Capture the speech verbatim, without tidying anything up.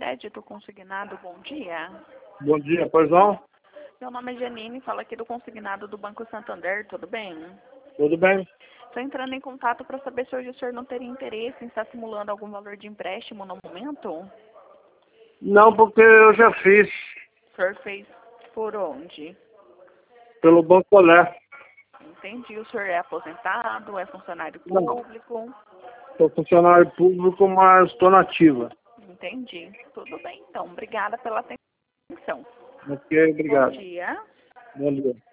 crédito consignado, bom dia. Bom dia, pois não? Meu nome é Janine, falo aqui do consignado do Banco Santander, tudo bem? Tudo bem? Estou entrando em contato para saber se hoje o senhor não teria interesse em estar simulando algum valor de empréstimo no momento. Não, porque eu já fiz O senhor fez por onde? pelo Banco Olé. Entendi. O senhor é aposentado, é funcionário Não, público? sou funcionário público, mas estou nativa. Entendi. Tudo bem, então. Obrigada pela atenção. Ok, Bom obrigado. dia. Bom dia.